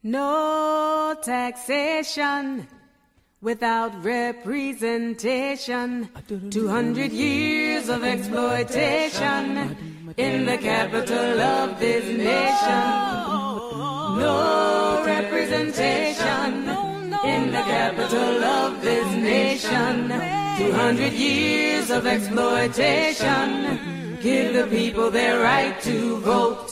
No taxation without representation. 200 years of exploitation in the capital of this nation. No representation in the capital of this nation. 200 years of exploitation. Give the people their right to vote.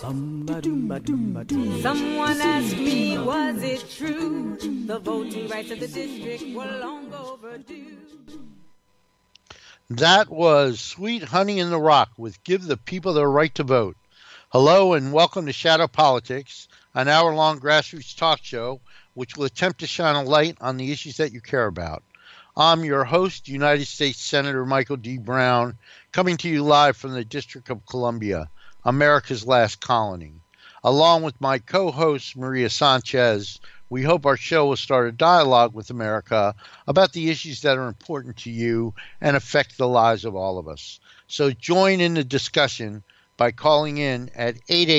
Someone asked me, was it true? The voting rights of the district were long overdue. That was Sweet Honey in the Rock with Give the People Their Right to Vote. Hello and welcome to Shadow Politics, an hour-long grassroots talk show which will attempt to shine a light on the issues that you care about. I'm your host, United States Senator Michael D. Brown, coming to you live from the District of Columbia, America's last colony. Along with my co-host, Maria Sanchez, we hope our show will start a dialogue with America about the issues that are important to you and affect the lives of all of us. So join in the discussion by calling in at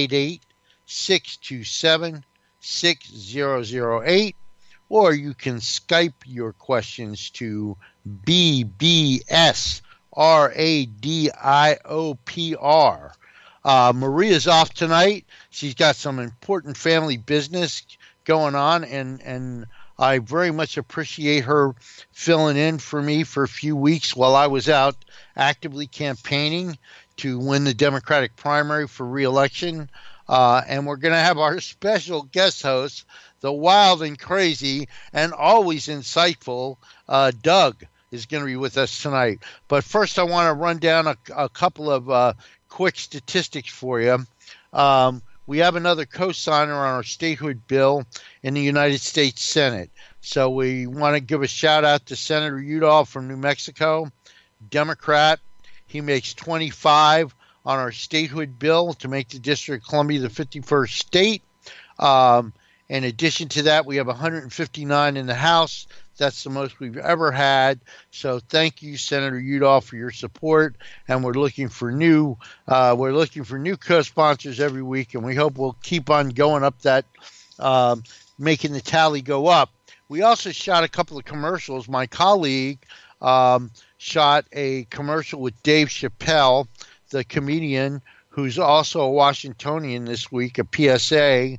888-627-6008, or you can Skype your questions to BBS-RADIOPR. Maria's off tonight. She's got some important family business going on, and I very much appreciate her filling in for me for a few weeks while I was out actively campaigning to win the Democratic primary for re-election. And we're going to have our special guest host, the wild and crazy and always insightful Doug is going to be with us tonight. But first, I want to run down a couple of quick statistics for you. We have another co-signer on our statehood bill in the United States Senate. So we want to give a shout out to Senator Udall from New Mexico, Democrat. He makes 25 on our statehood bill to make the District of Columbia the 51st state. In addition to that, we have 159 in the House. That's the most we've ever had. So thank you, Senator Udall, for your support. And we're looking for new co-sponsors every week, and we hope we'll keep on going up that, making the tally go up. We also shot a couple of commercials. My colleague shot a commercial with Dave Chappelle, the comedian, who's also a Washingtonian this week, a PSA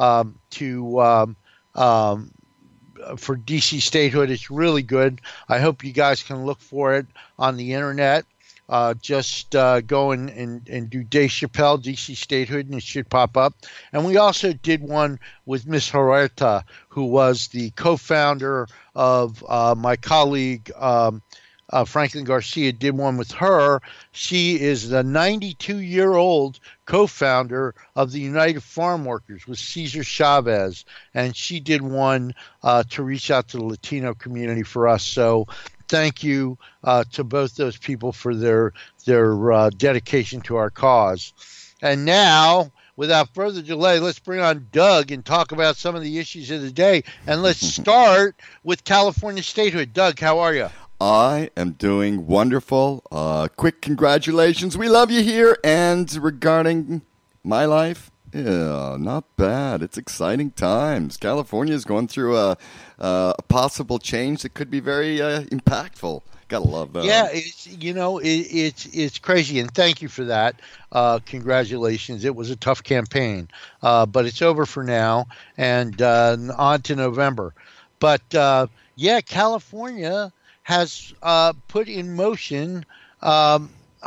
for DC statehood. It's really good. I hope you guys can look for it on the internet. Just go and do Dave Chappelle, DC statehood, and it should pop up. And we also did one with Miss Huerta, who was the co-founder of my colleague Franklin Garcia, did one with her. She is the 92-year-old co-founder of the United Farm Workers with Cesar Chavez, and she did one to reach out to the Latino community for us. So thank you to both those people for their dedication to our cause. And now, without further delay, let's bring on Doug and talk about some of the issues of the day. And let's start with California statehood. Doug, how are you? I am doing wonderful. Quick congratulations. We love you here. And regarding my life, yeah, not bad. It's exciting times. California is going through a possible change that could be very impactful. Gotta love that. Yeah, it's crazy, and thank you for that. Congratulations. It was a tough campaign, but it's over for now, and on to November. But California has put in motion a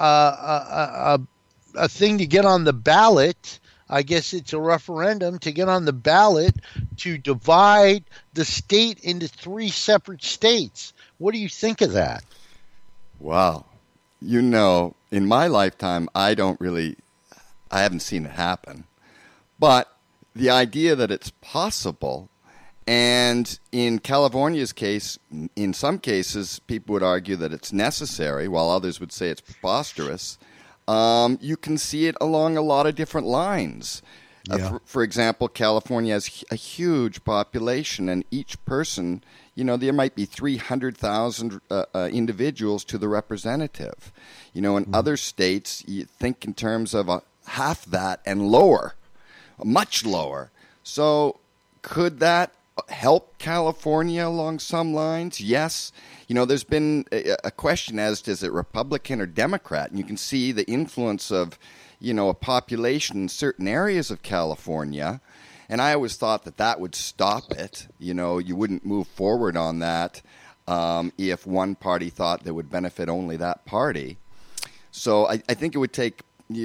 thing to get on the ballot. I guess it's a referendum to get on the ballot to divide the state into 3 separate states. What do you think of that? Wow. In my lifetime, I haven't seen it happen. But the idea that it's possible, and in California's case, in some cases, people would argue that it's necessary, while others would say it's preposterous. You can see it along a lot of different lines. Yeah. For example, California has a huge population, and each person, there might be 300,000 individuals to the representative. In other states, you think in terms of half that and lower, much lower. So could that help California along some lines? Yes. There's been a question as to is it Republican or Democrat, and you can see the influence of, a population in certain areas of California. And I always thought that would stop it. You wouldn't move forward on that if one party thought that would benefit only that party. So I think it would take,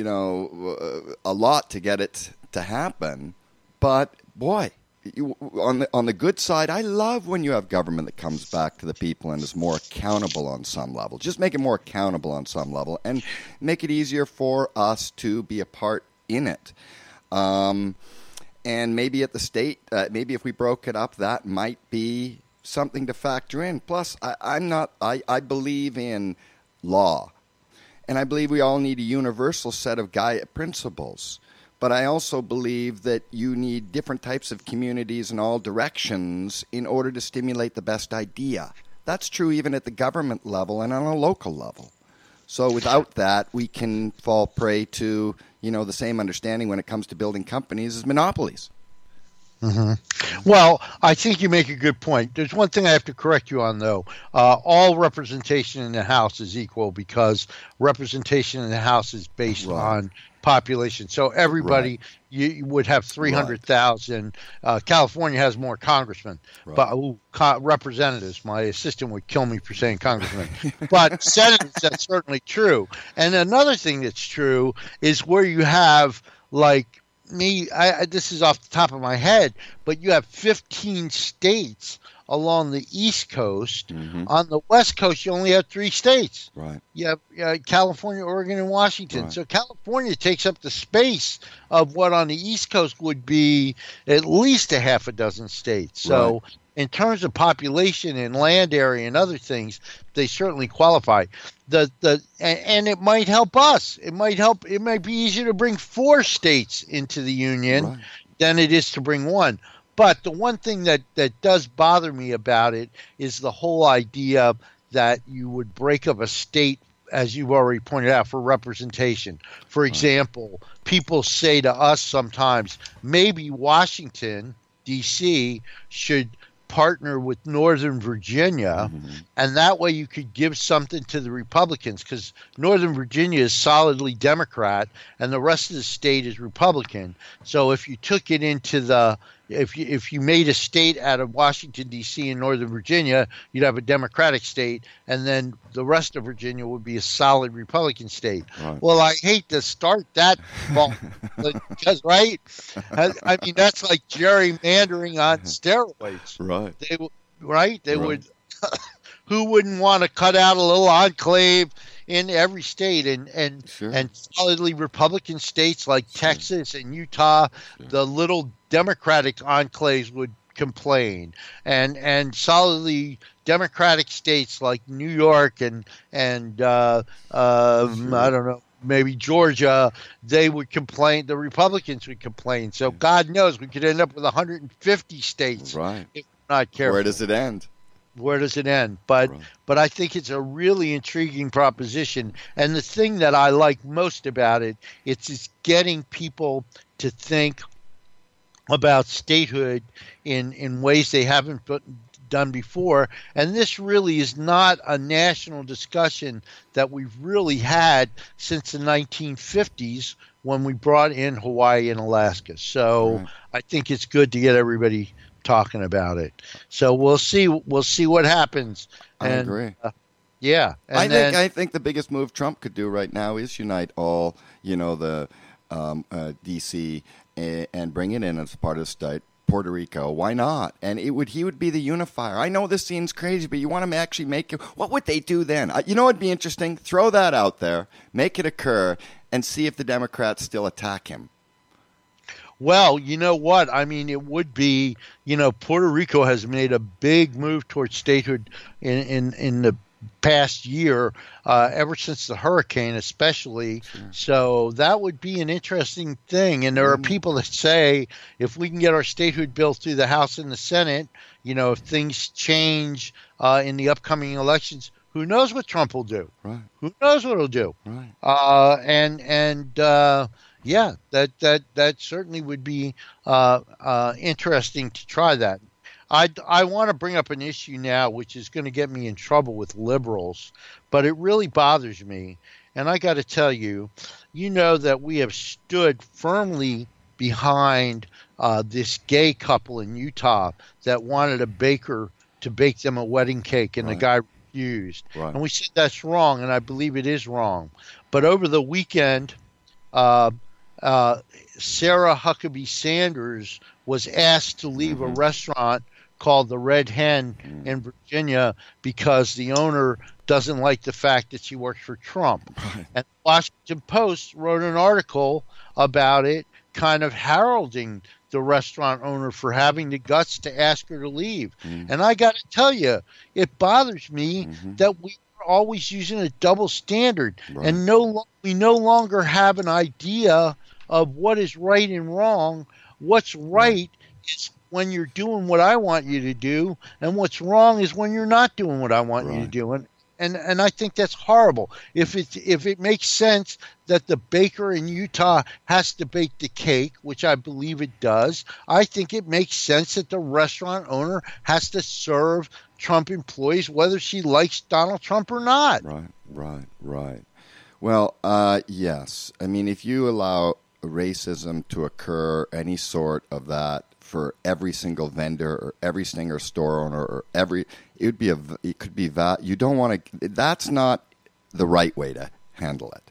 a lot to get it to happen. But boy, on the good side, I love when you have government that comes back to the people and is more accountable on some level. Just make it more accountable on some level and make it easier for us to be a part in it. And maybe at the state, maybe if we broke it up, that might be something to factor in. Plus, I believe in law, and I believe we all need a universal set of principles. But I also believe that you need different types of communities in all directions in order to stimulate the best idea. That's true even at the government level and on a local level. So without that, we can fall prey to, the same understanding when it comes to building companies as monopolies. Mm-hmm. Well, I think you make a good point. There's one thing I have to correct you on, though. All representation in the House is equal because representation in the House is based on population. So everybody, you would have 300,000. California has more congressmen, but representatives. My assistant would kill me for saying congressmen. But senators, that's certainly true. And another thing that's true is where you have, like, this is off the top of my head, but you have 15 states along the East Coast. Mm-hmm. On the West Coast, you only have 3 states. Right. You have California, Oregon, and Washington. Right. So California takes up the space of what on the East Coast would be at least a half a dozen states. So in terms of population and land area and other things, they certainly qualify. And it might help us. It might be easier to bring 4 states into the union than it is to bring 1. But the one thing that does bother me about it is the whole idea that you would break up a state, as you've already pointed out, for representation. For example, people say to us sometimes, maybe Washington, D.C., should partner with Northern Virginia, and that way you could give something to the Republicans, because Northern Virginia is solidly Democrat and the rest of the state is Republican. So if you took it into if you made a state out of Washington, D.C. and Northern Virginia, you'd have a Democratic state, and then the rest of Virginia would be a solid Republican state. Right. Well, I hate to start that ball, because, I mean, that's like gerrymandering on steroids. They would, who wouldn't want to cut out a little enclave in every state, and solidly Republican states like Texas and Utah, the little Democratic enclaves would complain, and solidly Democratic states like New York and I don't know, maybe Georgia, they would complain. The Republicans would complain. So God knows we could end up with 150 states if we're not careful. Where does it end? But I think it's a really intriguing proposition. And the thing that I like most about it, it's getting people to think about statehood in ways they haven't done before. And this really is not a national discussion that we've really had since the 1950s when we brought in Hawaii and Alaska. So I think it's good to get everybody talking about it. So we'll see what happens. I agree. I think the biggest move Trump could do right now is unite all, the D.C. and bring it in as part of the state, Puerto Rico. Why not? And he would be the unifier. I know this seems crazy, but you want to actually make it. What would they do then? It'd be interesting. Throw that out there, make it occur, and see if the Democrats still attack him. Well, you know what? I mean, it would be, Puerto Rico has made a big move towards statehood in the past year, ever since the hurricane especially. So that would be an interesting thing. And there are people that say if we can get our statehood bill through the House and the Senate, if things change in the upcoming elections, who knows what Trump will do? Who knows what he'll do? Yeah, that certainly would be interesting to try that. I want to bring up an issue now, which is going to get me in trouble with liberals, but it really bothers me. And I got to tell you, you know that we have stood firmly behind this gay couple in Utah that wanted a baker to bake them a wedding cake, and the Right. guy refused. Right. And we said that's wrong, and I believe it is wrong. But over the weekend, uh, uh, Sarah Huckabee Sanders was asked to leave a restaurant called the Red Hen in Virginia because the owner doesn't like the fact that she works for Trump. And the Washington Post wrote an article about it, kind of heralding the restaurant owner for having the guts to ask her to leave. And I got to tell you, it bothers me that we are always using a double standard, Right. and we no longer have an idea of what is right and wrong. What's right is when you're doing what I want you to do, and what's wrong is when you're not doing what I want you to Right. do. And I think that's horrible. If it makes sense that the baker in Utah has to bake the cake, which I believe it does, I think it makes sense that the restaurant owner has to serve Trump employees whether she likes Donald Trump or not. Right, right, right. Well, yes. I mean, if you allow racism to occur, any sort of that, for every single vendor or every single store owner or it could be that you don't want to. That's not the right way to handle it.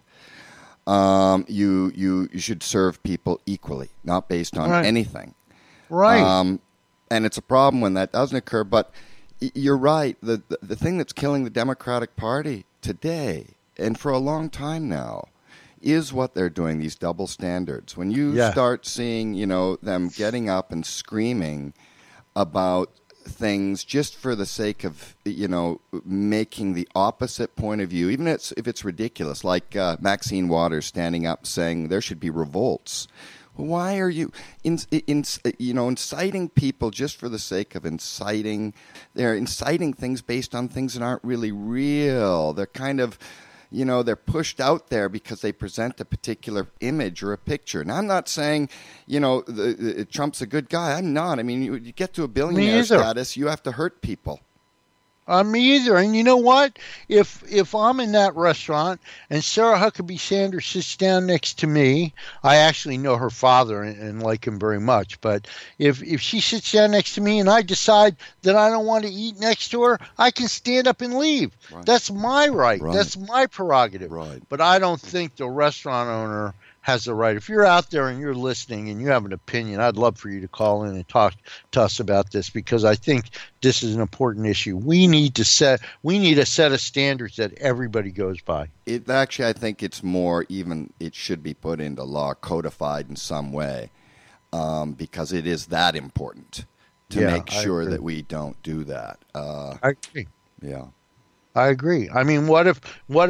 You should serve people equally, not based on Right. anything. Right. And it's a problem when that doesn't occur. But you're right. The thing that's killing the Democratic Party today and for a long time now is what they're doing, these double standards. When you Yeah. start seeing, them getting up and screaming about things just for the sake of, making the opposite point of view, even if it's ridiculous, like Maxine Waters standing up saying there should be revolts. Why are you inciting people just for the sake of inciting? They're inciting things based on things that aren't really real. They're kind of, they're pushed out there because they present a particular image or a picture. And I'm not saying, Trump's a good guy. I'm not. I mean, you get to a billionaire either. status, you have to hurt people. Me either. And you know what? If I'm in that restaurant and Sarah Huckabee Sanders sits down next to me, I actually know her father and like him very much. But if she sits down next to me and I decide that I don't want to eat next to her, I can stand up and leave. Right. That's my right. Right. That's my prerogative. Right. But I don't think the restaurant owner has the right. If you're out there and you're listening and you have an opinion, I'd love for you to call in and talk to us about this, because I think this is an important issue. We need a set of standards that everybody goes by. I think it's more even, it should be put into law, codified in some way, because it is that important to make sure that we don't do that. I agree. Yeah. I agree. I mean, what if it were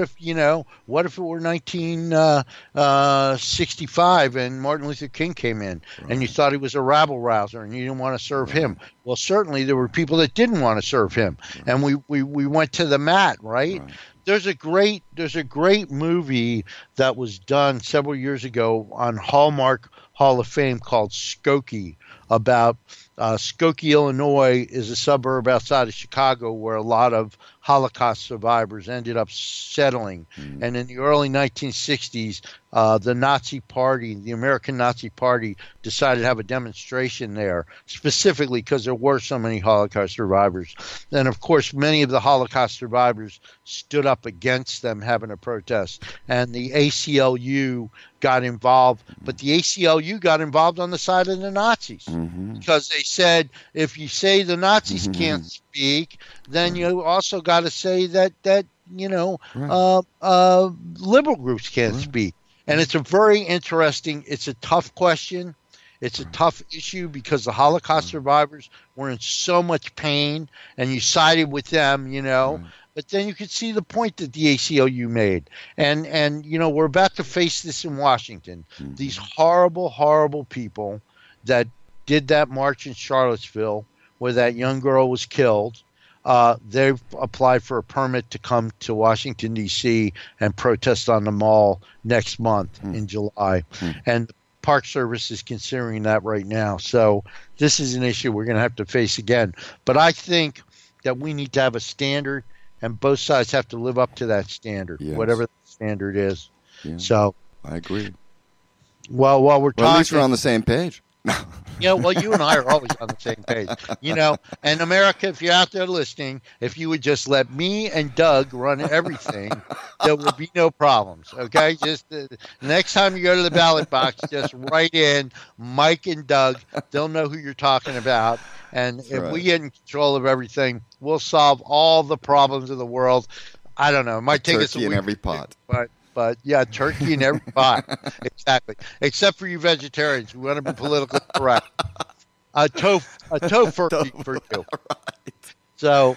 1965 and Martin Luther King came in and you thought he was a rabble rouser and you didn't want to serve him? Well, certainly there were people that didn't want to serve him, and we went to the mat, right? There's a great movie that was done several years ago on Hallmark Hall of Fame called Skokie, about Skokie, Illinois is a suburb outside of Chicago where a lot of Holocaust survivors ended up settling. And in the early 1960s, the Nazi Party, the American Nazi Party, decided to have a demonstration there, specifically because there were so many Holocaust survivors. And of course, many of the Holocaust survivors stood up against them having a protest. And the ACLU got involved, but the ACLU got involved on the side of the Nazis, because they said, if you say the Nazis can't speak, then you also got to say that liberal groups can't speak. And it's a very interesting, it's a tough question. It's a tough issue because the Holocaust survivors were in so much pain and you sided with them, But then you could see the point that the ACLU made. And we're about to face this in Washington. These horrible, horrible people that did that march in Charlottesville where that young girl was killed. they've applied for a permit to come to Washington, D.C. and protest on the mall next month in July. And the Park Service is considering that right now. So this is an issue we're going to have to face again. But I think that we need to have a standard, and both sides have to live up to that standard, whatever the standard is. Yeah, so I agree. Well, while we're talking, at least we're on the same page. Well, you and I are always on the same page, And America, if you're out there listening, if you would just let me and Doug run everything, there would be no problems, okay? Just next time you go to the ballot box, just write in Mike and Doug. They'll know who you're talking about. And if we get in control of everything, we'll solve all the problems of the world. I don't know. It might take us a week in every pot. But yeah, turkey in every pot. Exactly. Except for you vegetarians. We want to be politically correct. A tofurkey for you. Right. So,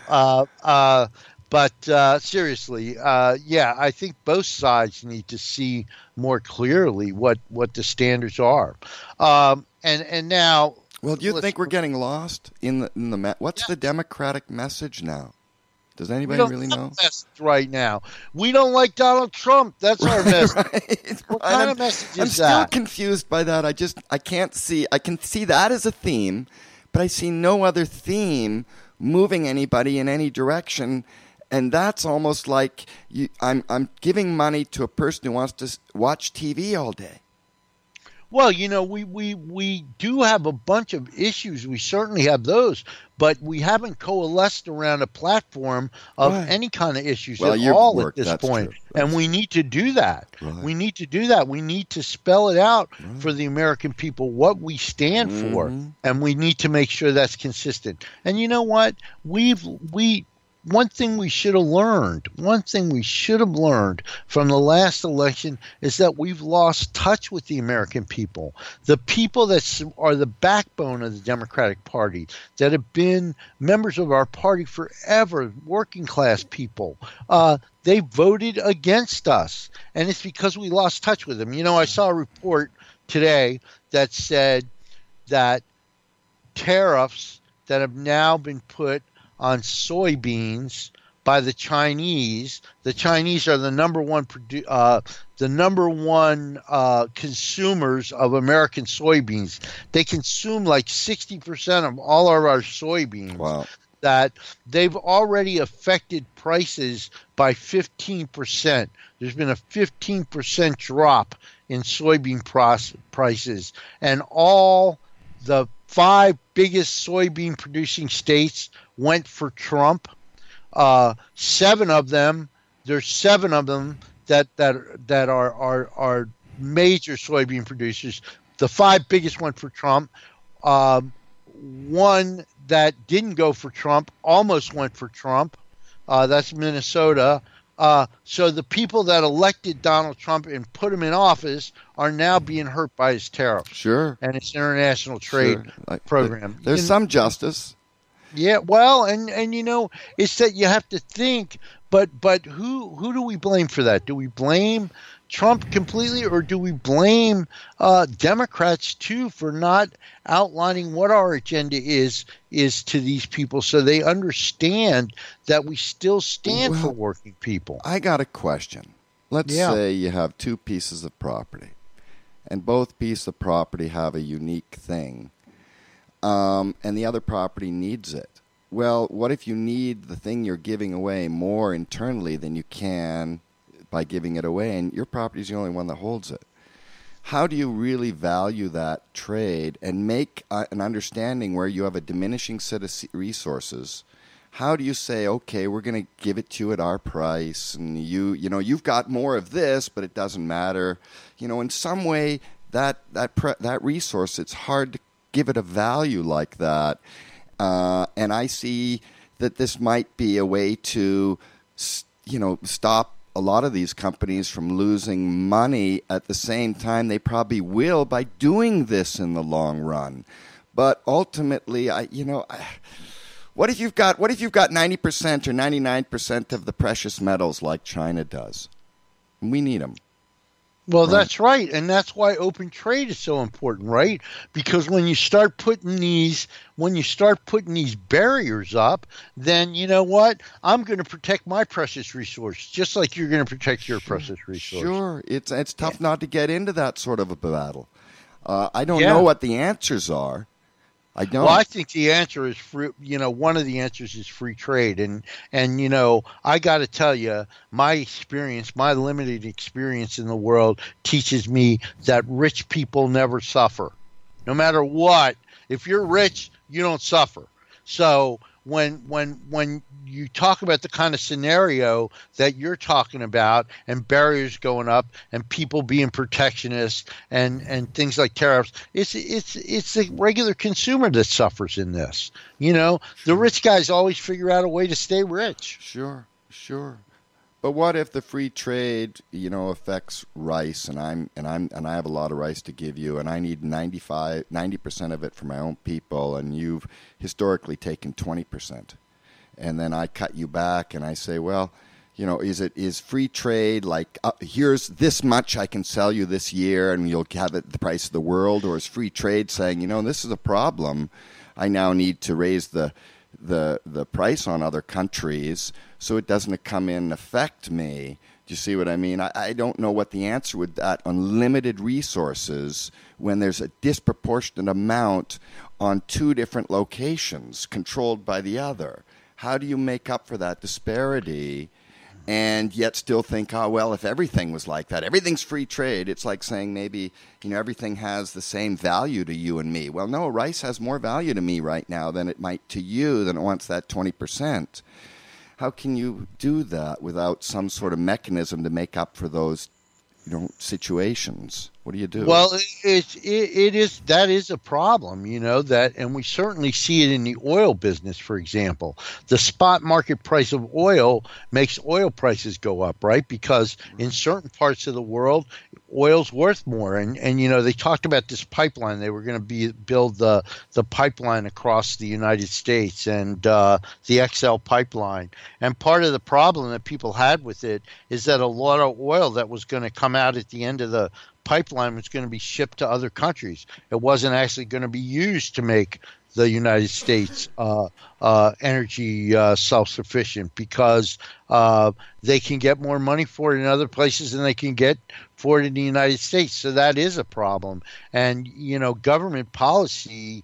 but seriously, I think both sides need to see more clearly what the standards are. And now. Well, do you think we're getting lost in the what's the Democratic message now? Does anybody really know? Right now, we don't like Donald Trump. That's our message. Right. What kind of message is that? I'm still confused by that. I can't see. I can see that as a theme, but I see no other theme moving anybody in any direction. And that's almost like I'm giving money to a person who wants to watch TV all day. Well, we do have a bunch of issues. We certainly have those, but we haven't coalesced around a platform of any kind of issues at all at this point. And we need to do that. Right. We need to do that. We need to spell it out for the American people, what we stand for, and we need to make sure that's consistent. And you know what? One thing we should have learned from the last election is that we've lost touch with the American people. The people that are the backbone of the Democratic Party, that have been members of our party forever, working class people, they voted against us. And it's because we lost touch with them. I saw a report today that said that tariffs that have now been put on soybeans by the Chinese. The Chinese are the number one consumers of American soybeans. They consume like 60% of all of our soybeans. Wow. That they've already affected prices by 15%. There's been a 15% drop in soybean prices, and all the 5 biggest soybean producing states went for Trump. 7 of them that are major soybean producers. The 5 biggest went for Trump. One that didn't go for Trump almost went for Trump. That's Minnesota. So the people that elected Donald Trump and put him in office are now being hurt by his tariffs. Sure. And its international trade program. There's some justice. Yeah, well, and it's that you have to think, but who do we blame for that? Do we blame Trump completely, or do we blame Democrats too for not outlining what our agenda is to these people so they understand that we still stand for working people? I got a question. Let's say you have 2 pieces of property, and both pieces of property have a unique thing. And the other property needs it. Well, what if you need the thing you're giving away more internally than you can by giving it away, and your property is the only one that holds it? How do you really value that trade and make an understanding where you have a diminishing set of resources? How do you say, okay, we're going to give it to you at our price, and you've got more of this, but it doesn't matter. In some way, that resource, it's hard to give it a value like that. And I see that this might be a way to, stop a lot of these companies from losing money. At the same time, they probably will by doing this in the long run. But ultimately, what if you've got 90% or 99% of the precious metals like China does? We need them. Well, Right. that's right, and that's why open trade is so important, right? Because when you start putting these barriers up, then you know what? I'm going to protect my precious resource, just like you're going to protect your precious resource. Sure, it's tough not to get into that sort of a battle. I don't Yeah. know what the answers are. I don't. Well, I think the answer is free. One of the answers is free trade, and I got to tell you, my experience, my limited experience in the world, teaches me that rich people never suffer, no matter what. If you're rich, you don't suffer. So when you talk about the kind of scenario that you're talking about, and barriers going up, and people being protectionist, and things like tariffs, it's the regular consumer that suffers in this. The rich guys always figure out a way to stay rich. Sure. But what if the free trade, affects rice, and I have a lot of rice to give you, and I need 90% of it for my own people, and you've historically taken 20%, and then I cut you back, and I say, well, is free trade like here's this much I can sell you this year, and you'll have it the price of the world, or is free trade saying, this is a problem, I now need to raise the price on other countries so it doesn't come in and affect me? Do you see what I mean? I don't know what the answer with that unlimited resources when there's a disproportionate amount on two different locations controlled by the other. How do you make up for that disparity and yet still think, if everything was like that, everything's free trade, it's like saying maybe, everything has the same value to you and me. Well, no, rice has more value to me right now than it might to you, than it wants that 20%. How can you do that without some sort of mechanism to make up for those, situations? What do you do? Well, that is a problem, and we certainly see it in the oil business, for example. The spot market price of oil makes oil prices go up, right? Because in certain parts of the world, oil's worth more. And they talked about this pipeline. They were going to build the pipeline across the United States, and the XL pipeline. And part of the problem that people had with it is that a lot of oil that was going to come out at the end of the pipeline was going to be shipped to other countries. It wasn't actually going to be used to make the United States energy self-sufficient, because they can get more money for it in other places than they can get for it in the United States. So that is a problem. And, government policy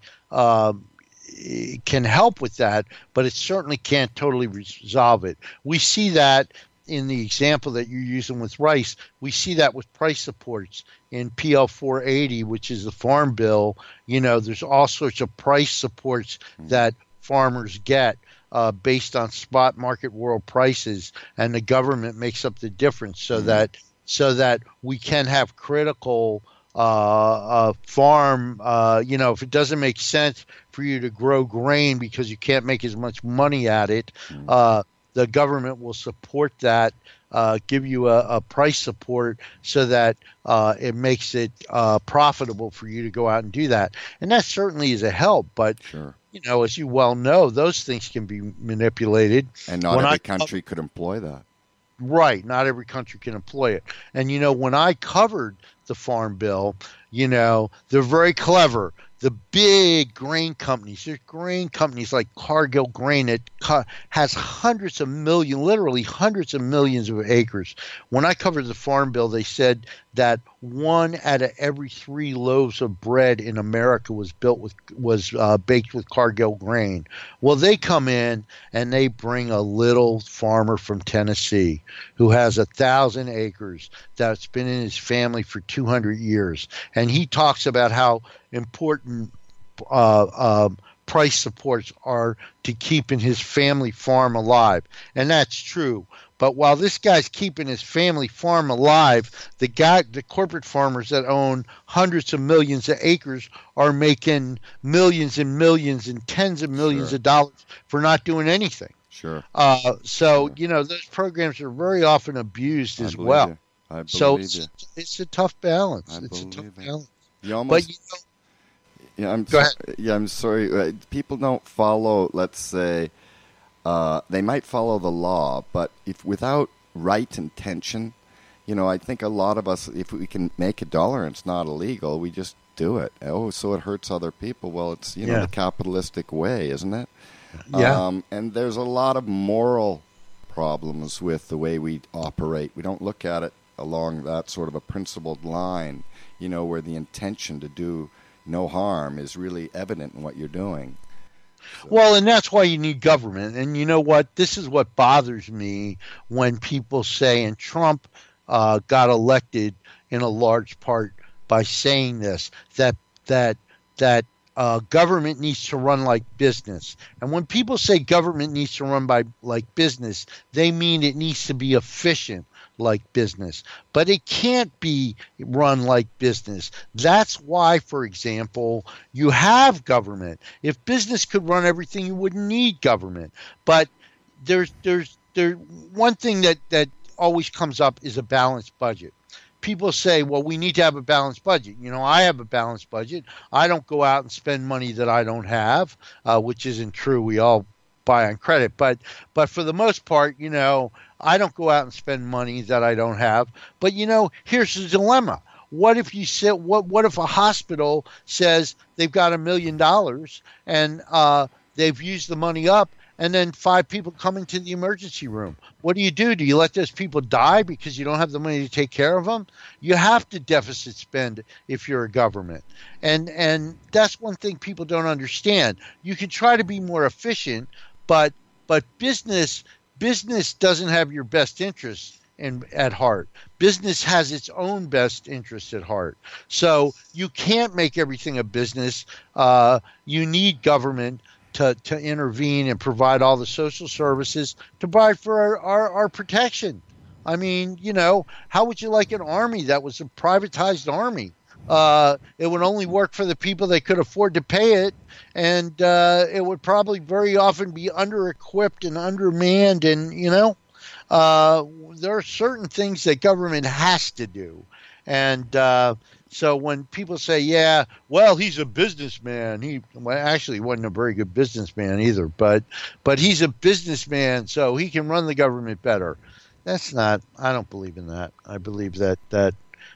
can help with that, but it certainly can't totally resolve it. We see that in the example that you're using with rice. We see that with price supports in PL 480, which is the Farm Bill. There's all sorts of price supports that farmers get based on spot market world prices, and the government makes up the difference so that we can have critical farm. If it doesn't make sense for you to grow grain because you can't make as much money at it, the government will support that, give you a price support so that it makes it profitable for you to go out and do that. And that certainly is a help. But, sure. As you well know, those things can be manipulated. And not every country could employ that. Right. Not every country can employ it. And, when I covered the Farm Bill, they're very clever. The big grain companies, there's grain companies like Cargill Grain that has literally hundreds of millions of acres. When I covered the Farm Bill, they said that 1 out of every 3 loaves of bread in America was baked with Cargill Grain. Well, they come in and they bring a little farmer from Tennessee who has 1,000 acres that's been in his family for 200 years, and he talks about how important price supports are to keeping his family farm alive. And that's true. But while this guy's keeping his family farm alive, the corporate farmers that own hundreds of millions of acres are making millions and millions and tens of millions of dollars for not doing anything. Sure. Those programs are very often abused as well. So it's a tough balance. You almost, I'm sorry. People don't follow, let's say, they might follow the law, but if without right intention, I think a lot of us, if we can make $1 and it's not illegal, we just do it. Oh, so it hurts other people. Well, it's, the capitalistic way, isn't it? Yeah. And there's a lot of moral problems with the way we operate. We don't look at it along that sort of a principled line, where the intention to do no harm is really evident in what you're doing. So. Well, and that's why you need government. And you know what? This is what bothers me when people say, and Trump got elected in a large part by saying this, that government needs to run like business. And when people say government needs to run like business, they mean it needs to be efficient like business. But it can't be run like business. That's why, for example, you have government. If business could run everything, you wouldn't need government. But there's one thing that always comes up is a balanced budget. People say, well, we need to have a balanced budget. I have a balanced budget. I don't go out and spend money that I don't have, which isn't true. We all buy on credit. But for the most part, I don't go out and spend money that I don't have. But, here's the dilemma. What if you say, what if a hospital says they've got $1 million and they've used the money up, and then 5 people come into the emergency room? What do? Do you let those people die because you don't have the money to take care of them? You have to deficit spend if you're a government. And that's one thing people don't understand. You can try to be more efficient, but business doesn't have your best interests at heart. Business has its own best interests at heart. So you can't make everything a business. You need government to intervene and provide all the social services to provide for our protection. I mean, how would you like an army that was a privatized army? It would only work for the people that could afford to pay it, and it would probably very often be under-equipped and undermanned, and, there are certain things that government has to do. And so when people say, yeah, well, he's a businessman, actually wasn't a very good businessman either, but he's a businessman, so he can run the government better. That's not, I don't believe in that. I believe that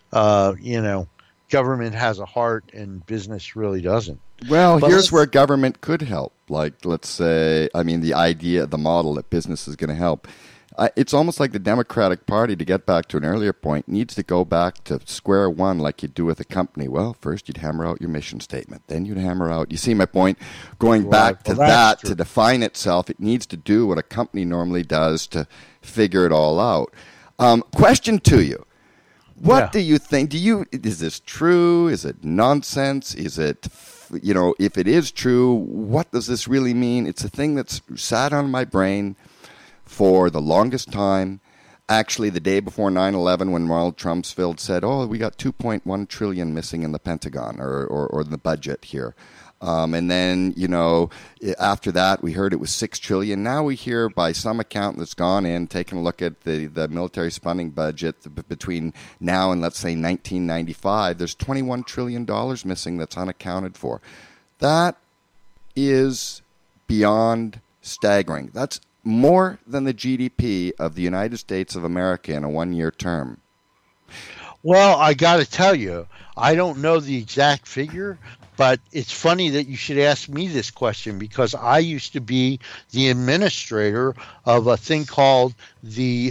government has a heart and business really doesn't. Well, here's where government could help. Like, let's say, the idea, the model that business is going to help. It's almost like the Democratic Party, to get back to an earlier point, needs to go back to square one like you do with a company. Well, first you'd hammer out your mission statement. Then you'd hammer out, you see my point? Going back to that to define itself, it needs to do what a company normally does to figure it all out. Question to you. What do you think? Is this true? Is it nonsense? Is it, if it is true, what does this really mean? It's a thing that's sat on my brain for the longest time. Actually, the day before 9/11, when Donald Rumsfeld said, we got $2.1 trillion missing in the Pentagon or the budget here. And then, after that, we heard it was $6 trillion. Now we hear by some accountant that's gone in, taken a look at the military spending budget between now and, let's say, 1995, there's $21 trillion missing that's unaccounted for. That is beyond staggering. That's more than the GDP of the United States of America in a one-year term. Well, I got to tell you, I don't know the exact figure, but it's funny that you should ask me this question, because I used to be the administrator of a thing called the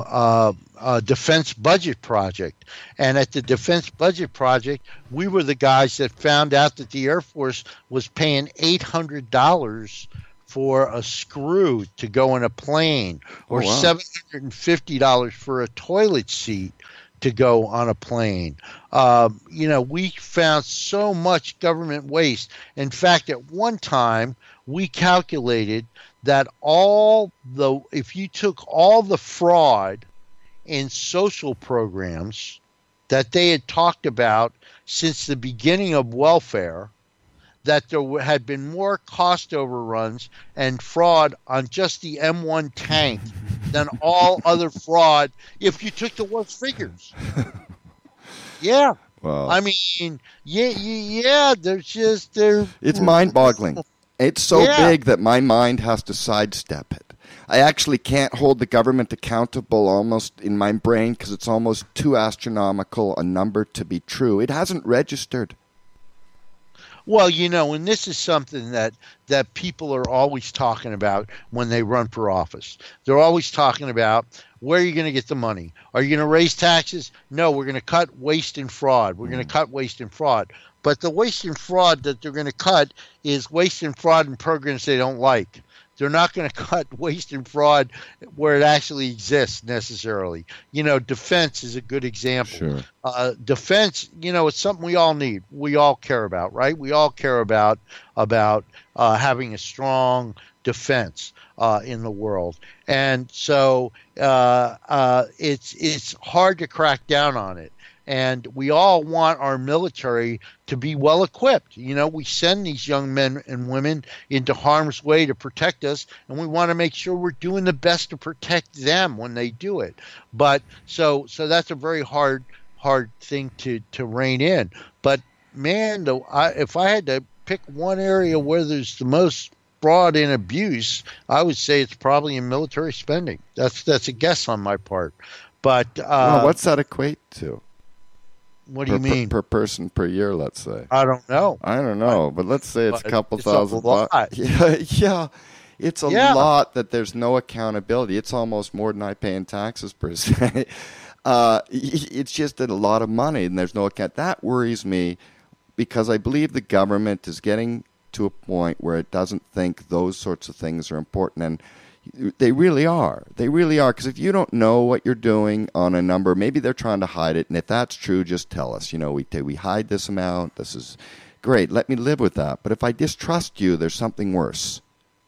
Defense Budget Project. And at the Defense Budget Project, we were the guys that found out that the Air Force was paying $800 for a screw to go in a plane, or $750 for a toilet seat to go on a plane. We found so much government waste. In fact, at one time, we calculated that if you took all the fraud in social programs that they had talked about since the beginning of welfare, that there had been more cost overruns and fraud on just the M1 tank than all other fraud if you took the worst figures. Yeah. Wow. It's mind-boggling. It's so big that my mind has to sidestep it. I actually can't hold the government accountable almost in my brain because it's almost too astronomical a number to be true. It hasn't registered. Well, and this is something that people are always talking about when they run for office. They're always talking about, where are you going to get the money? Are you going to raise taxes? No, we're going to cut waste and fraud. We're going to cut waste and fraud. But the waste and fraud that they're going to cut is waste and fraud in programs they don't like. They're not going to cut waste and fraud where it actually exists necessarily. Defense is a good example. Sure. Defense, it's something we all need. We all care about, right? We all care about having a strong defense in the world. And so it's hard to crack down on it. And we all want our military to be well equipped. We send these young men and women into harm's way to protect us, and we want to make sure we're doing the best to protect them when they do it. But so that's a very hard thing to rein in. But man, if I had to pick one area where there's the most fraud and abuse, I would say it's probably in military spending. That's a guess on my part. But what's that equate to? What do you mean? Per person per year, let's say. I don't know. But let's say it's a couple thousand. It's a lot. Yeah. It's a lot that there's no accountability. It's almost more than I pay in taxes per se. It's just a lot of money, and there's no account. That worries me because I believe the government is getting to a point where it doesn't think those sorts of things are important, and they really are. They really are, because if you don't know what you're doing on a number, maybe they're trying to hide it, and if that's true, just tell us. We hide this amount. This is great. Let me live with that. But if I distrust you, there's something worse.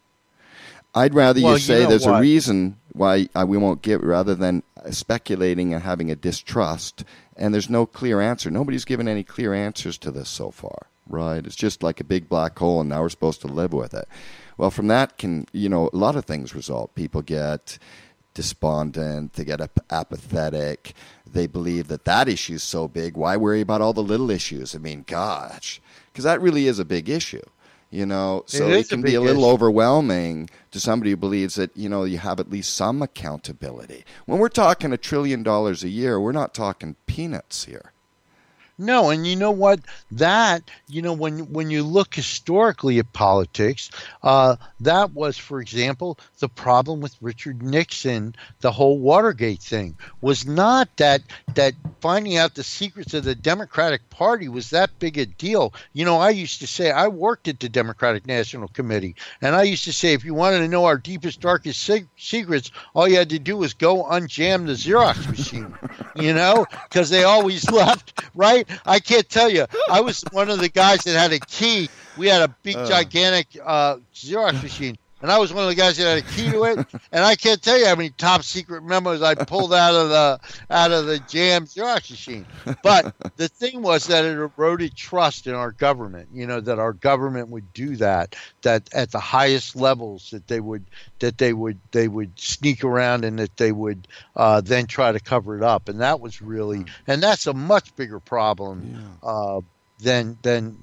I'd rather you say there's a reason why we won't give, rather than speculating and having a distrust, and there's no clear answer. Nobody's given any clear answers to this so far, right? It's just like a big black hole, and now we're supposed to live with it. Well, from that can, a lot of things result. People get despondent, they get apathetic, they believe that issue is so big, why worry about all the little issues? I mean, gosh, because that really is a big issue, so it can be a little overwhelming to somebody who believes that, you have at least some accountability. When we're talking $1 trillion a year, we're not talking peanuts here. No, and you know what? That, when you look historically at politics, that was, for example, the problem with Richard Nixon, the whole Watergate thing, was not that finding out the secrets of the Democratic Party was that big a deal. I used to say, I worked at the Democratic National Committee, and I used to say, if you wanted to know our deepest, darkest secrets, all you had to do was go unjam the Xerox machine, because they always left, right? I can't tell you. I was one of the guys that had a key. We had a big, gigantic Xerox machine, and I was one of the guys that had a key to it. And I can't tell you how many top secret memos I pulled out of the jam Xerox machine. But the thing was that it eroded trust in our government. That our government would do that at the highest levels, that they would sneak around, and that they would then try to cover it up. And that was really, and that's a much bigger problem than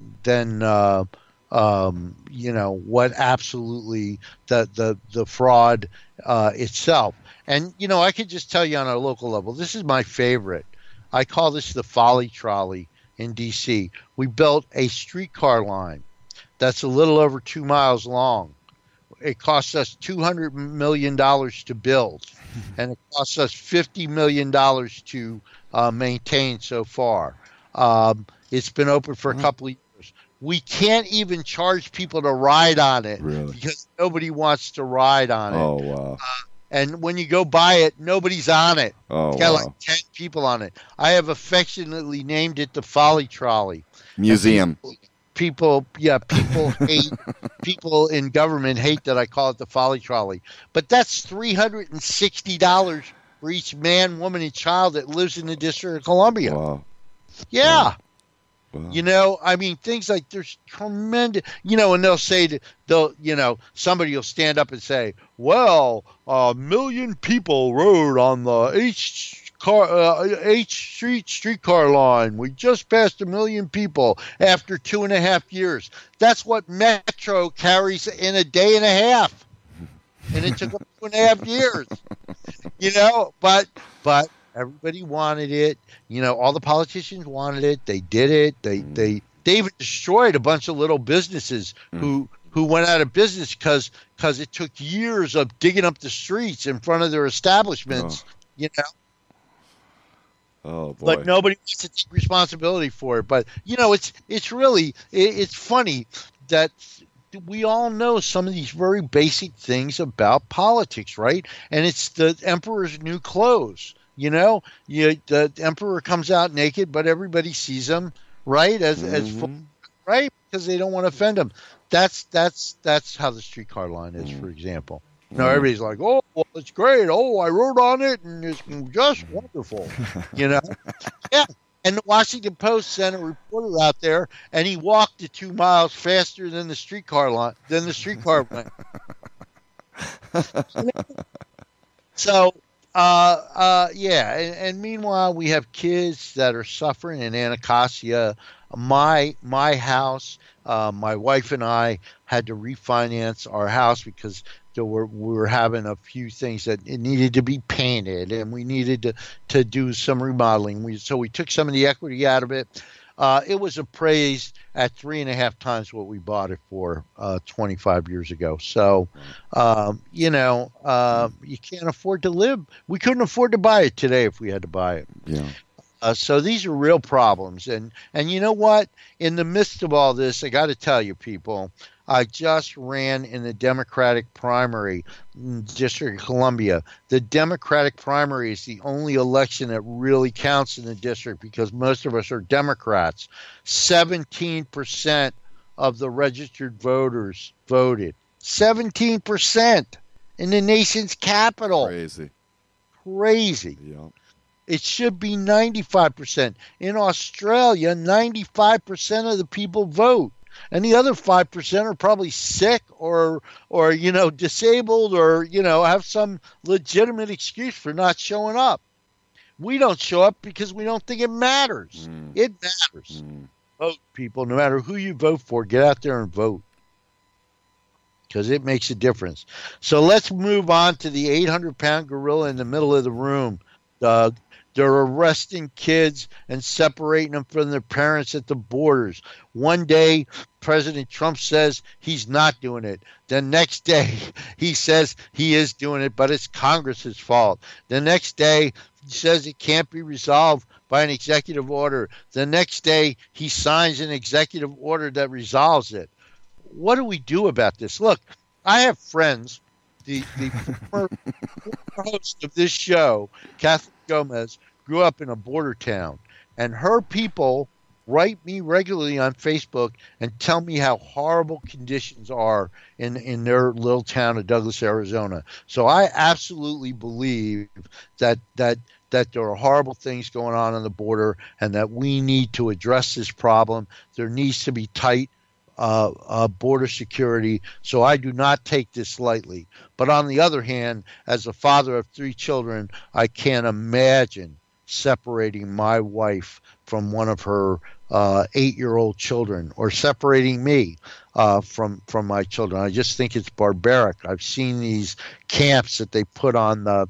what absolutely the fraud itself. And I could just tell you on a local level, this is my favorite. I call this the Folly Trolley in D.C. We built a streetcar line that's a little over 2 miles long. It cost us $200 million to build, and it costs us $50 million to maintain so far. It's been open for a couple of years. We can't even charge people to ride on it because nobody wants to ride on it. Oh, wow. And when you go buy it, nobody's on it. Oh, it's got like 10 people on it. I have affectionately named it the Folly Trolley. Museum. People hate, people in government hate that I call it the Folly Trolley. But that's $360 for each man, woman, and child that lives in the District of Columbia. Wow. Yeah. Wow. Things like there's tremendous, and they'll say, somebody will stand up and say, well, 1 million people rode on the H Street streetcar line. We just passed 1 million people after 2.5 years. That's what Metro carries in a day and a half. and it took them 2.5 years. You know, but everybody wanted it. You know, all the politicians wanted it. They did it. They even destroyed a bunch of little businesses who went out of business because it took years of digging up the streets in front of their establishments. You know. Oh boy! But nobody wants to take responsibility for it. But you know, it's really funny that we all know some of these very basic things about politics, right? And it's the emperor's new clothes. You know, the emperor comes out naked, but everybody sees him, right? Right, because they don't want to offend him. That's how the streetcar line is, for example. You know, everybody's like, "Oh, well, it's great. Oh, I wrote on it, and it's just wonderful." You know, yeah. And the Washington Post sent a reporter out there, and he walked the 2 miles faster than the streetcar line than the streetcar went. So, yeah. And meanwhile, we have kids that are suffering in Anacostia. My house, my wife and I had to refinance our house because we were having a few things that it needed to be painted, and we needed to do some remodeling. So we took some of the equity out of it. It was appraised at 3.5 times what we bought it for 25 years ago. So, you know, you can't afford to live. We couldn't afford to buy it today if we had to buy it. Yeah. So these are real problems. And you know what? In the midst of all this, I got to tell you, people, I just ran in the Democratic primary in the District of Columbia. The Democratic primary is the only election that really counts in the district because most of us are Democrats. 17% of the registered voters voted. 17% in the nation's capital. Crazy. Yeah. It should be 95%. In Australia, 95% of the people vote. And the other 5% are probably sick or you know, disabled or, you know, have some legitimate excuse for not showing up. We don't show up because we don't think it matters. It matters. Vote, people. No matter who you vote for, get out there and vote because it makes a difference. So let's move on to the 800-pound gorilla in the middle of the room, Doug. They're arresting kids and separating them from their parents at the borders. One day, President Trump says he's not doing it. The next day, he says he is doing it, but it's Congress's fault. The next day, he says it can't be resolved by an executive order. The next day, he signs an executive order that resolves it. What do we do about this? Look, I have friends, the former host of this show, Kathleen Gomez, grew up in a border town, and her people write me regularly on Facebook and tell me how horrible conditions are in their little town of Douglas, Arizona. So I absolutely believe that there are horrible things going on the border and that we need to address this problem. There needs to be tight border security. So I do not take this lightly. But on the other hand, as a father of 3 children, I can't imagine separating my wife from one of her 8-year-old children or separating me from my children. I just think it's barbaric. I've seen these camps that they put on the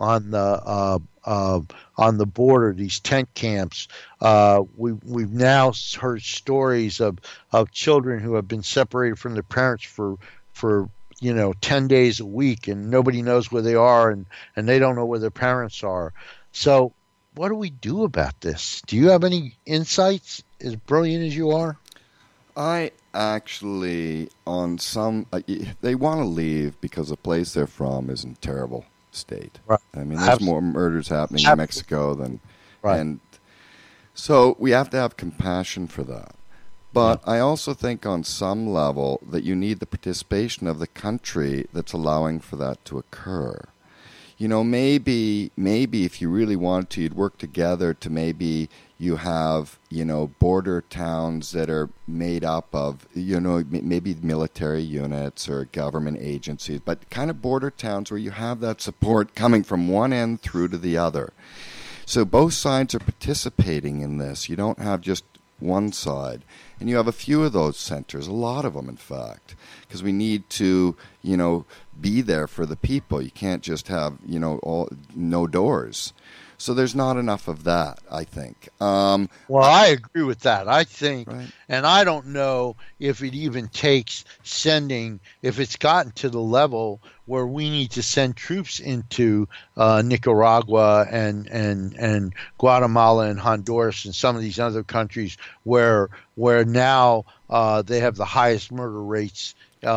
border, these tent camps. We've now heard stories of children who have been separated from their parents for 10 days a week, and nobody knows where they are, and they don't know where their parents are. So what do we do about this? Do you have any insights, as brilliant as you are? I actually, on some, they want to leave because the place they're from is in terrible state. Right. I mean, there's more murders happening in Mexico than, and so we have to have compassion for that. But I also think on some level that you need the participation of the country that's allowing for that to occur. You know, maybe if you really wanted to, you'd work together to maybe you have, border towns that are made up of, maybe military units or government agencies, but kind of border towns where you have that support coming from one end through to the other. So both sides are participating in this. You don't have just one side. And you have a few of those centers, a lot of them, in fact, because we need to, be there for the people. You can't just have, no doors. So there's not enough of that, I think. Well, I agree with that. I think, right. And I don't know if it even takes if it's gotten to the level where we need to send troops into Nicaragua and Guatemala and Honduras and some of these other countries where now they have the highest murder rates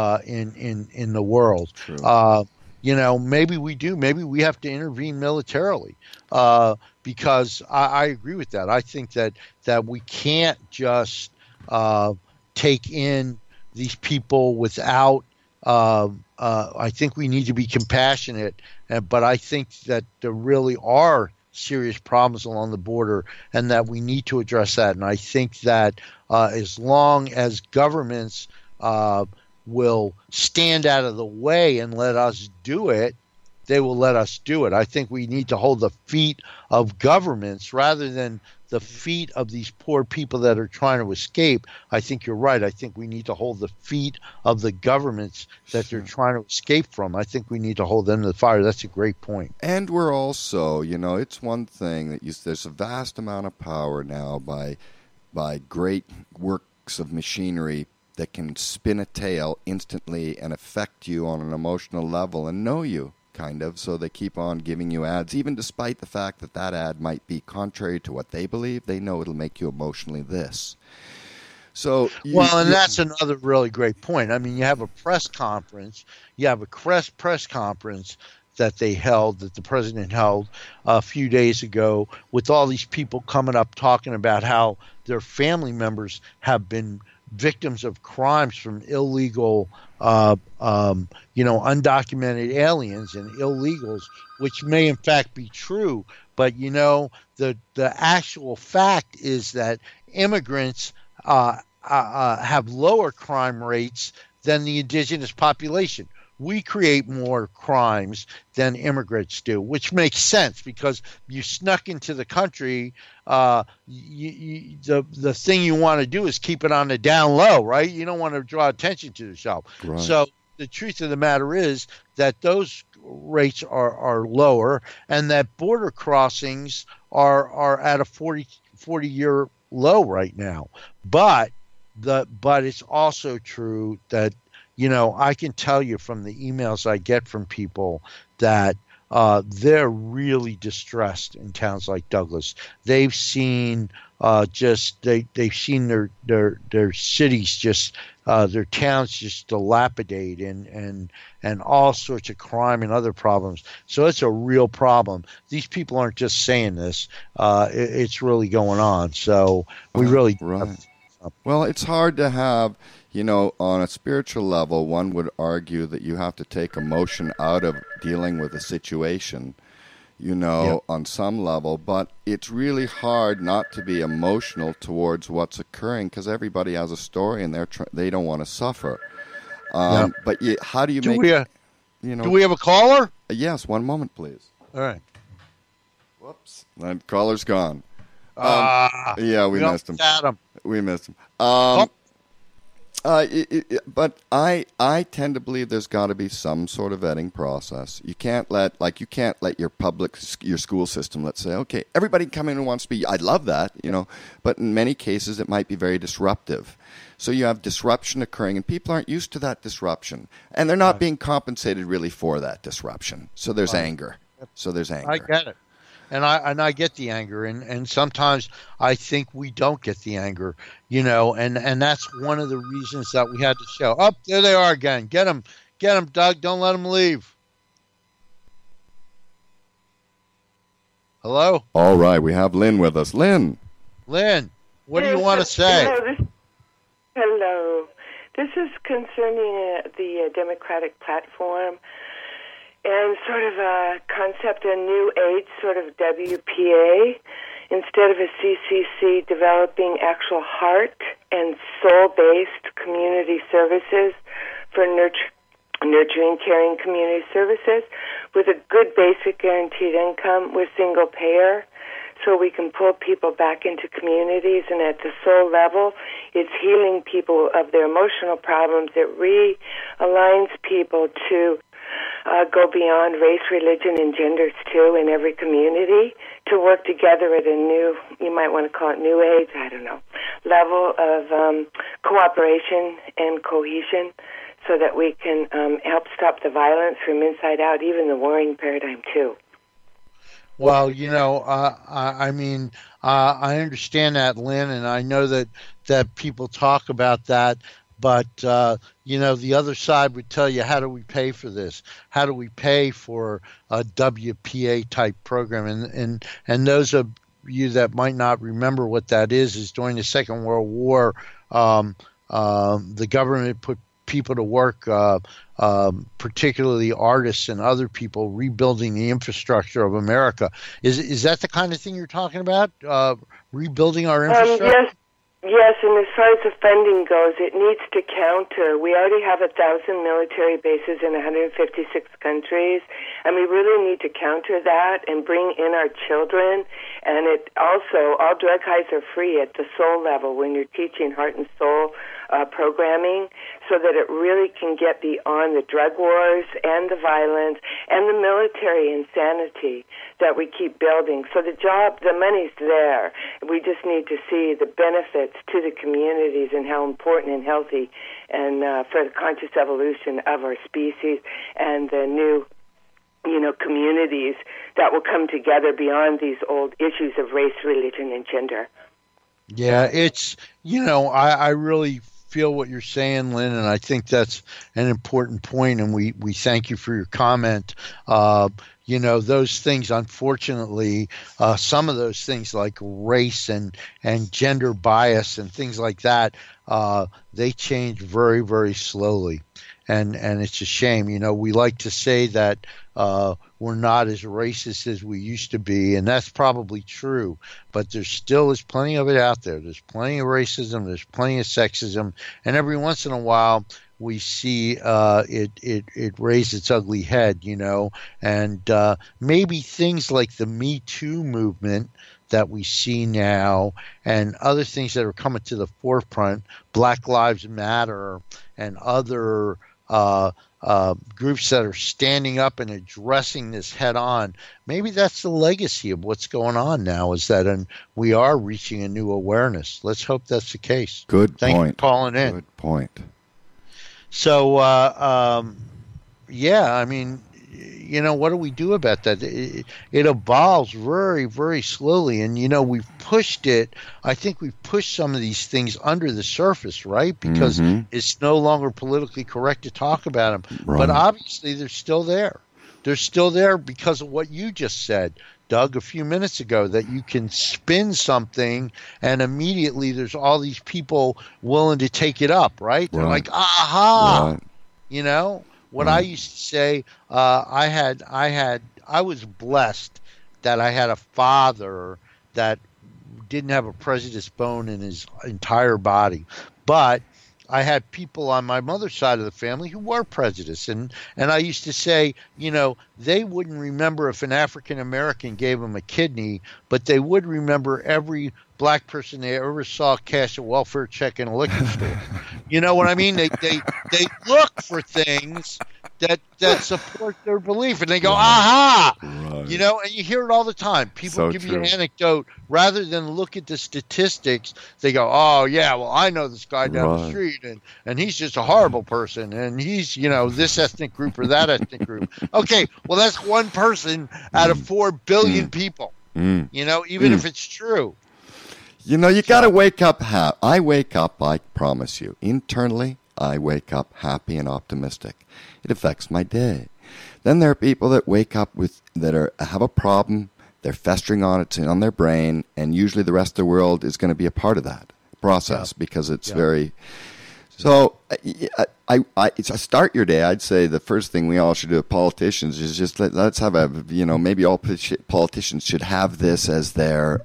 in the world. True. Maybe we do. Maybe we have to intervene militarily because I agree with that. I think that we can't just take in these people without. I think we need to be compassionate, but I think that there really are serious problems along the border and that we need to address that. And I think that as long as governments will stand out of the way and let us do it, they will let us do it. I think we need to hold the feet of governments rather than the feet of these poor people that are trying to escape. I think you're right. I think we need to hold the feet of the governments that they're trying to escape from. I think we need to hold them to the fire. That's a great point. And we're also, it's one thing that there's a vast amount of power now by great works of machinery that can spin a tale instantly and affect you on an emotional level and know you, kind of, so they keep on giving you ads, even despite the fact that ad might be contrary to what they believe. They know it'll make you emotionally this. So, that's another really great point. I mean, you have a press conference. You have a press conference that the president held a few days ago with all these people coming up talking about how their family members have been victims of crimes from illegal, undocumented aliens and illegals, which may in fact be true. But, the actual fact is that immigrants have lower crime rates than the indigenous population. We create more crimes than immigrants do, which makes sense because you snuck into the country. The thing you want to do is keep it on the down low, right? You don't want to draw attention to yourself. Right. So the truth of the matter is that those rates are lower and that border crossings are at a 40-year low right now. But it's also true that I can tell you from the emails I get from people that they're really distressed in towns like Douglas. They've seen they've seen their cities their towns just dilapidate and all sorts of crime and other problems. So it's a real problem. These people aren't just saying this; it's really going on. So we really right. Well, it's hard to have. On a spiritual level, one would argue that you have to take emotion out of dealing with a situation, on some level. But it's really hard not to be emotional towards what's occurring because everybody has a story and they don't want to suffer. But how do you make... Do we have a caller? Yes, one moment, please. All right. Whoops. That caller's gone. We missed him. We missed him. But I tend to believe there's got to be some sort of vetting process. You can't let your school system, let's say, okay, everybody come in who wants to be. I love that, but in many cases it might be very disruptive. So you have disruption occurring, and people aren't used to that disruption, and they're not being compensated really for that disruption. So there's anger. I get it. And I get the anger, and sometimes I think we don't get the anger, and that's one of the reasons that we had the show. Oh, there they are again. Get them, Doug. Don't let them leave. Hello? All right, we have Lynn with us. Lynn, what do you want to say? Hello. This is concerning the Democratic platform. And sort of a concept, a new age sort of WPA, instead of a CCC developing actual heart and soul-based community services for nurturing, caring community services with a good basic guaranteed income with single payer so we can pull people back into communities. And at the soul level, it's healing people of their emotional problems. It realigns people to go beyond race, religion, and genders, too, in every community, to work together at a new, you might want to call it new age, I don't know, level of cooperation and cohesion, so that we can help stop the violence from inside out, even the warring paradigm, too. Well, I understand that, Lynn, and I know that people talk about that. But, the other side would tell you, how do we pay for this? How do we pay for a WPA-type program? And those of you that might not remember what that is during the Second World War, the government put people to work, particularly artists and other people, rebuilding the infrastructure of America. Is that the kind of thing you're talking about, rebuilding our infrastructure? Yes, and as far as the funding goes, it needs to counter. We already have 1,000 military bases in 156 countries, and we really need to counter that and bring in our children. And it also, all drug highs are free at the soul level when you're teaching heart and soul programming, so that it really can get beyond the drug wars and the violence and the military insanity that we keep building. So the money's there. We just need to see the benefits to the communities and how important and healthy and for the conscious evolution of our species and the new communities that will come together beyond these old issues of race, religion, and gender. Yeah, it's, I really feel what you're saying, Lynn, and I think that's an important point, and we thank you for your comment. Those things, unfortunately, some of those things like race and gender bias and things like that, they change very, very slowly. And it's a shame. We like to say that we're not as racist as we used to be, and that's probably true. But there still is plenty of it out there. There's plenty of racism. There's plenty of sexism. And every once in a while, we see it raise its ugly head, and maybe things like the Me Too movement that we see now and other things that are coming to the forefront, Black Lives Matter and other groups that are standing up and addressing this head on. Maybe that's the legacy of what's going on now, is that we are reaching a new awareness. Let's hope that's the case. Good point. Thank you for calling in. Good point. So, what do we do about that? It evolves very, very slowly. And, we've pushed it. I think we've pushed some of these things under the surface, right? Because it's no longer politically correct to talk about them. Right. But obviously they're still there. They're still there because of what you just said, Doug, a few minutes ago, that you can spin something and immediately there's all these people willing to take it up, right? They're like, aha! Right. What I used to say, I was blessed that I had a father that didn't have a prejudiced bone in his entire body. But I had people on my mother's side of the family who were prejudiced. And I used to say, they wouldn't remember if an African American gave them a kidney, but they would remember every black person they ever saw cash a welfare check in a liquor store. You know what I mean? They look for things that support their belief, and they go, aha! Right. And you hear it all the time. People give you an anecdote. Rather than look at the statistics, they go, oh, yeah, well, I know this guy down the street, and he's just a horrible person, and he's, this ethnic group or that ethnic group. Okay, well, that's one person out of 4 billion people, even if it's true. You got to wake up happy. I wake up, I promise you, internally, I wake up happy and optimistic. It affects my day. Then there are people that wake up have a problem, they're festering on it, it's on their brain, and usually the rest of the world is going to be a part of that process because it's very... So I start your day, I'd say the first thing we all should do as politicians is just let's have maybe all politicians should have this as their...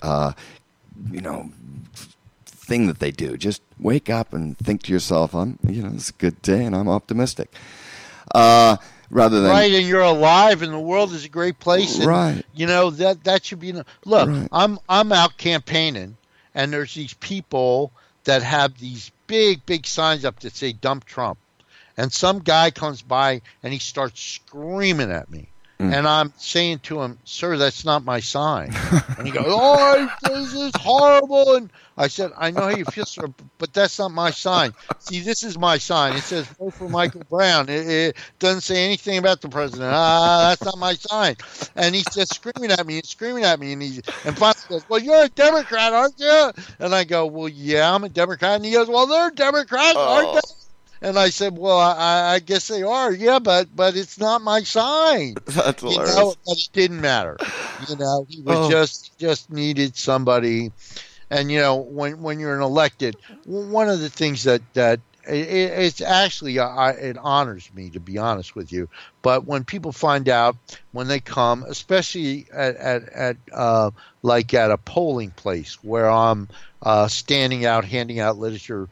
thing that they do. Just wake up and think to yourself, it's a good day and I'm optimistic. rather than right, and you're alive, and the world is a great place. And, right. That should be. Look, Right. I'm out campaigning, and there's these people that have these big signs up that say "Dump Trump," and some guy comes by and he starts screaming at me. And I'm saying to him, "Sir, that's not my sign." And he goes, "Oh, this is horrible." And I said, "I know how you feel, sir, but that's not my sign. See, this is my sign. It says vote for Michael Brown. It doesn't say anything about the president. That's not my sign." And he's just screaming at me. And finally he goes, "Well, you're a Democrat, aren't you?" And I go, "Well, yeah, I'm a Democrat." And he goes, "Well, they're Democrats, aren't they?" And I said, "Well, I guess they are, yeah, but it's not my sign." That's hilarious. But it didn't matter. He was just needed somebody. And when you're an elected, one of the things that it's actually it honors me, to be honest with you. But when people find out, when they come, especially at like at a polling place where I'm standing out, handing out literature,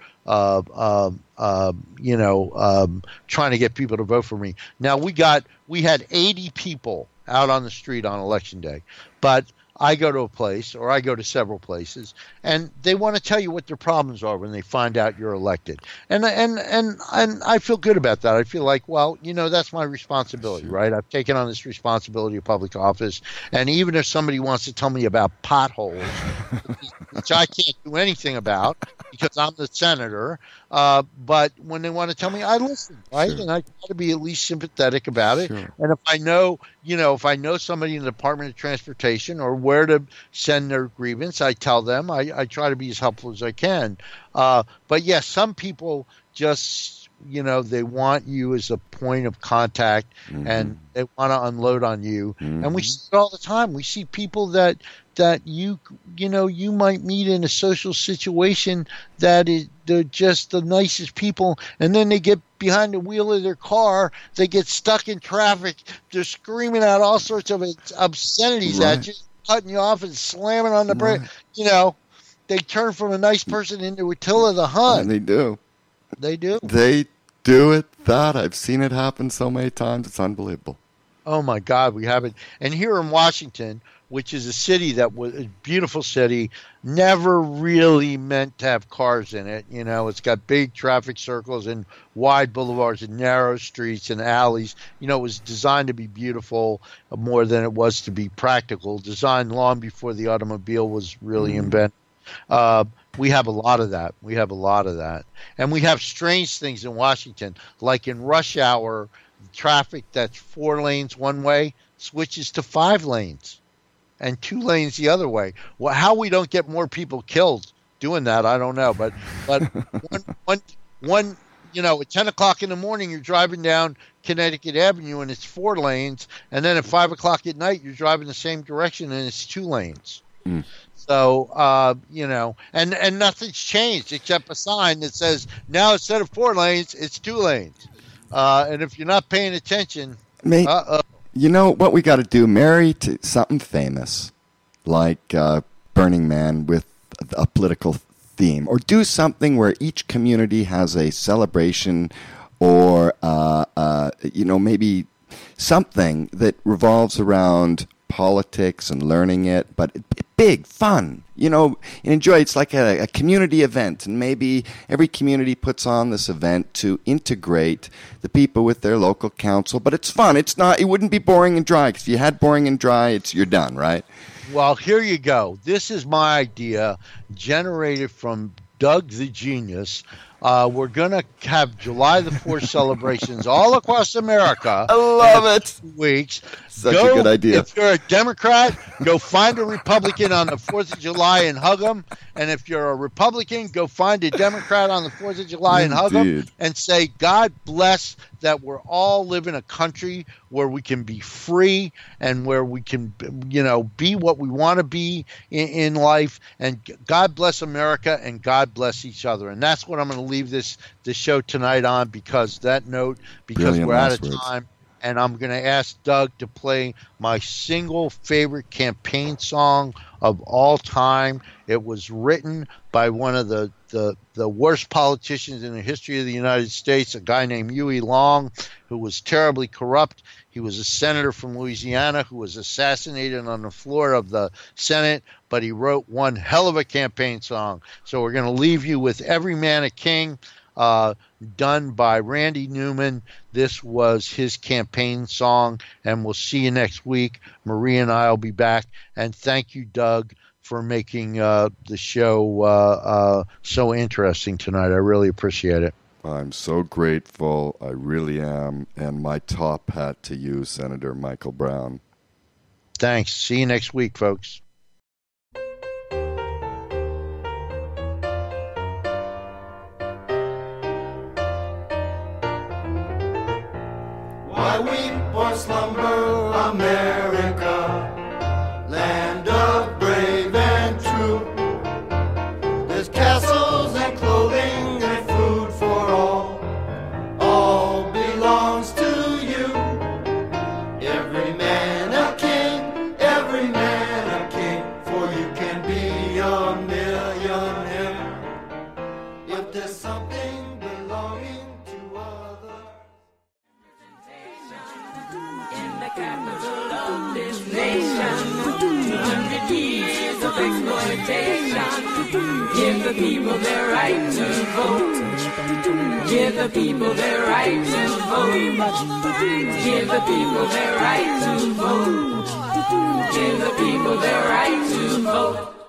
trying to get people to vote for me. Now we had 80 people out on the street on election day, but I go to a place, or I go to several places, and they want to tell you what their problems are when they find out you're elected. And I feel good about that. I feel like, well, that's my responsibility, right? I've taken on this responsibility of public office. And even if somebody wants to tell me about potholes, which I can't do anything about because I'm the senator, but when they want to tell me, I listen, right? Sure. And I try to be at least sympathetic about it. Sure. And if I know somebody in the Department of Transportation or where to send their grievance, I tell them. I try to be as helpful as I can. But yes, some people just, they want you as a point of contact, and they want to unload on you. And we see it all the time. We see people that you might meet in a social situation that they're just the nicest people, and then they get behind the wheel of their car, they get stuck in traffic, they're screaming out all sorts of obscenities at you, cutting you off and slamming on the brake. They turn from a nice person into Attila the Hun. And they do. They do. They do it. I've seen it happen so many times. It's unbelievable. Oh my God, we have it. And here in Washington, which is a city that was a beautiful city, never really meant to have cars in it. It's got big traffic circles and wide boulevards and narrow streets and alleys. It was designed to be beautiful more than it was to be practical. Designed long before the automobile was really invented. We have a lot of that. And we have strange things in Washington, like in rush hour, traffic that's 4 lanes one way switches to 5 lanes and 2 lanes the other way. Well, how we don't get more people killed doing that, I don't know. But one at 10 o'clock in the morning, you're driving down Connecticut Avenue and it's 4 lanes. And then at 5 o'clock at night, you're driving the same direction and it's 2 lanes. So, and nothing's changed except a sign that says now instead of 4 lanes, it's 2 lanes. And if you're not paying attention, what we got to do? Marry to something famous, like Burning Man with a political theme, or do something where each community has a celebration, or maybe something that revolves around politics and learning it, but big fun, enjoy. It's like a community event, and maybe every community puts on this event to integrate the people with their local council, but it's fun. It wouldn't be boring and dry, because if you had boring and dry, you're done, right? Well, here you go. This is my idea, generated from Doug the Genius. We're going to have July the 4th celebrations all across America. I love it. 2 weeks. Such a good idea. If you're a Democrat, go find a Republican on the 4th of July and hug them. And if you're a Republican, go find a Democrat on the 4th of July and hug them and say, God bless that we're all live in a country where we can be free and where we can, be what we want to be in life. And God bless America and God bless each other. And that's what I'm going to leave this show tonight on, because we're out of time. and I'm going to ask Doug to play my single favorite campaign song of all time. It was written by one of the worst politicians in the history of the United States, a guy named Huey Long, who was terribly corrupt. He was a senator from Louisiana who was assassinated on the floor of the Senate, but he wrote one hell of a campaign song. So we're going to leave you with Every Man a King, done by Randy Newman. This was his campaign song, and we'll see you next week. Marie and I will be back. And thank you, Doug, for making the show so interesting tonight. I really appreciate it. I'm so grateful. I really am. And my top hat to you, Senator Michael Brown. Thanks. See you next week, folks. Why weep or slumber, America, land of brave and true. There's castles and clothing and food for all belongs to you. Every man a king, for you can be a millionaire. If there's something belonging to others. In the capital of this nation, 200 years of exploitation. Give the people their right to vote. Give the people their right to vote. Give the people their right to vote. Give the people their right to vote.